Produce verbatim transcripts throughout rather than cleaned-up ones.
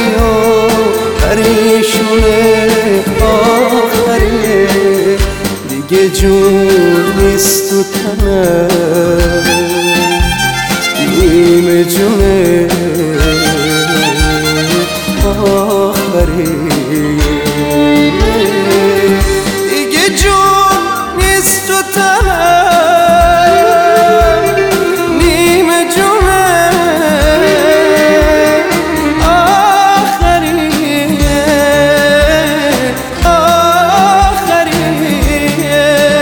آخریشونه آخره دیگه جون نیست تو تنه نیمه جونه آخره دیگه جون نیست تو تنه نیمه جونه آخریه آخریه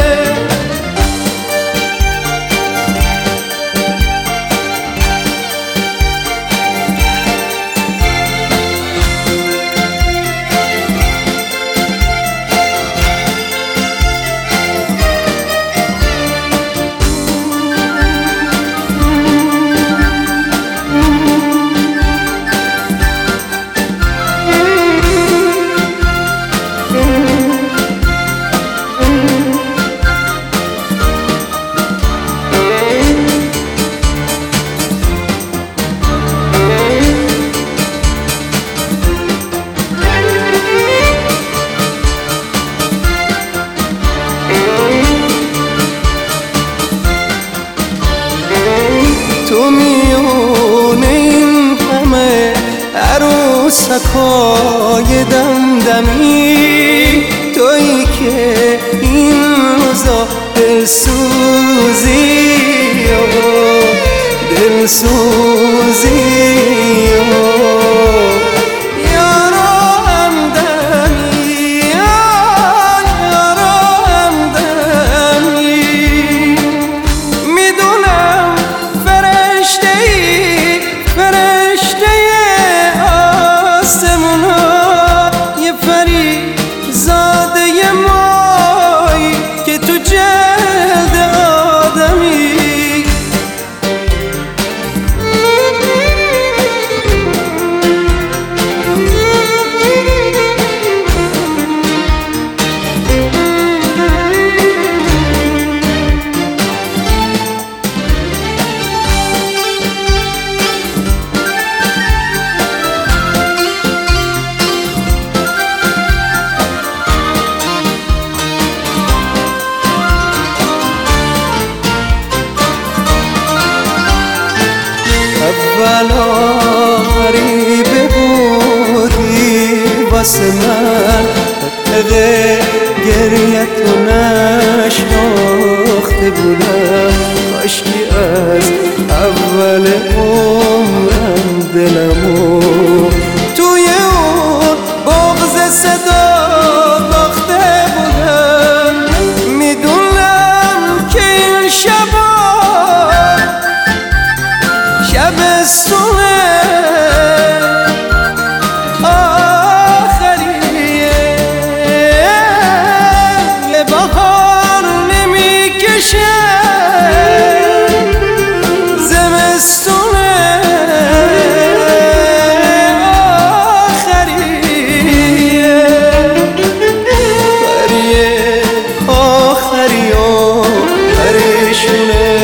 تو میونه این همه عروسکای دمدمی تویی که این روزا دلسوزی و دلسوزی و یارا همدمی یارا همدمی میدونم فرشته آسمونا یه پری زاده مایی که تو جلد آدمی اولا غریبه بودی واسه من حقیقه گریتو نشناخته بودم کاشکی از اول عمرم دلمو توی اون بغض صدا باخته بودم میدونم که این شبا شبستونه آخریه یه بهار نمیکشه زمستونه آخریه بریه آخریه آخریشونه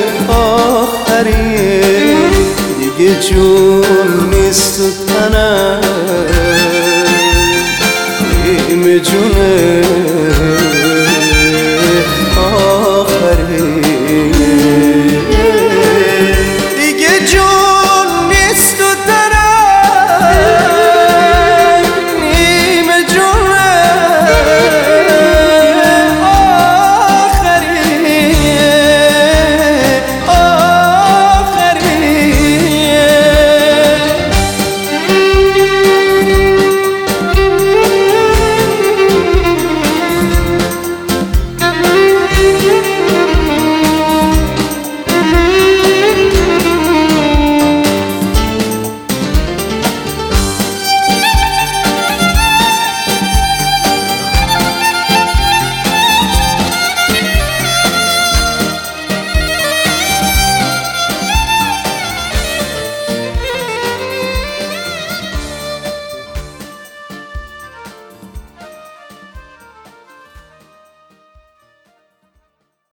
آخریه دیگه جون نیست تو تنم نیمه جونه